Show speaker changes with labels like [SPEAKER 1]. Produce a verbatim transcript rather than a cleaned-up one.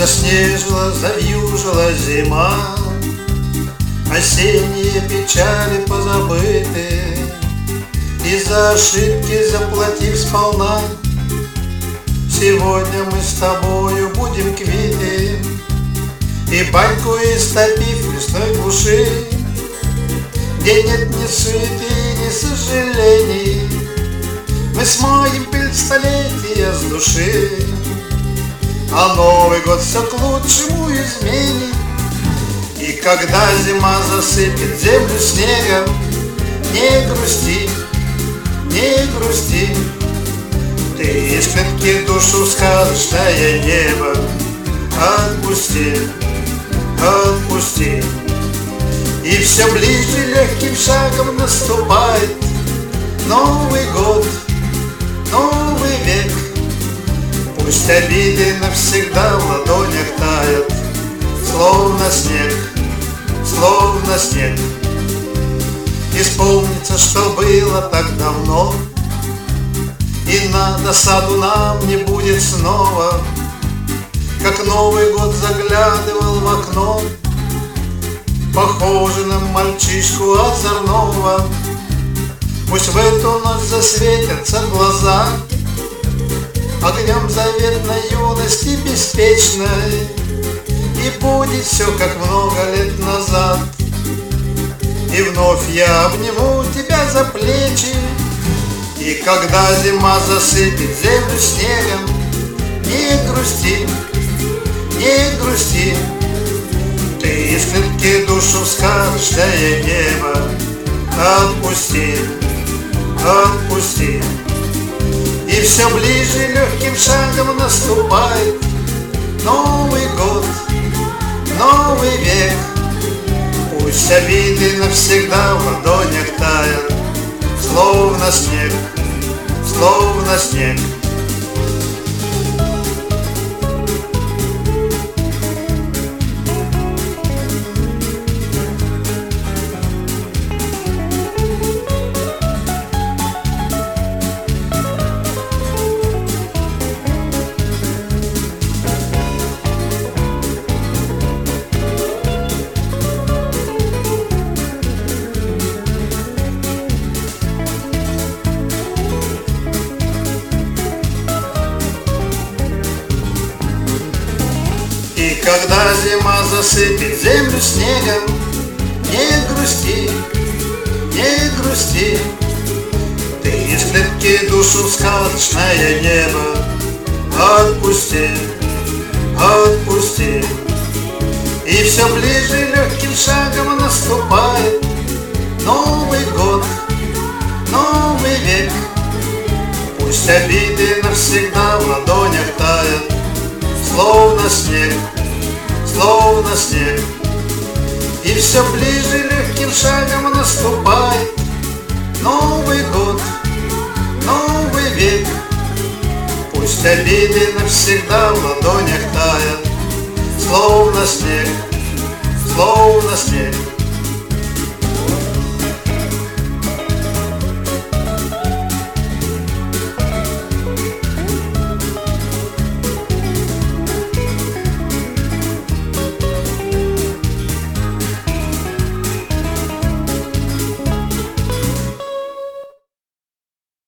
[SPEAKER 1] Заснежила, завьюжила зима, осенние печали позабыты, и за ошибки заплатив сполна, сегодня мы с тобою будем квиты. И баньку истопив в лесной глуши, где нет ни суеты, ни сожалений, мы смоем пыль столетия с души, а Новый год все к лучшему изменит. И когда зима засыпет землю снегом, не грусти, не грусти, ты из клетки душу в сказочное небо отпусти, отпусти. И все ближе легким шагом наступает Новый год, новый век. Пусть обиды навсегда в ладонях тают, словно снег, словно снег. Исполнится, что было так давно, и на досаду нам не будет снова, как Новый год заглядывал в окно, похожий на мальчишку озорного. Пусть в эту ночь засветятся глаза огнем заветной юности беспечной, и будет все, как много лет назад. И вновь я обниму тебя за плечи, и когда зима засыпет землю снегом, не грусти, не грусти, ты из клетки душу в сказочное небо отпусти, отпусти. И все ближе легким шагом наступает Новый год, новый век. Пусть обиды навсегда в ладонях тают, словно снег, словно снег. И когда зима засыпет землю снегом, не грусти, не грусти, ты из клетки душу в сказочное небо отпусти, отпусти. И все ближе легким шагом наступает Новый год, новый век. Пусть обиды навсегда в ладонях тают, словно снег, словно снег. И все ближе легким шагом наступает Новый год, новый век. Пусть обиды навсегда в ладонях тают, словно снег, словно снег.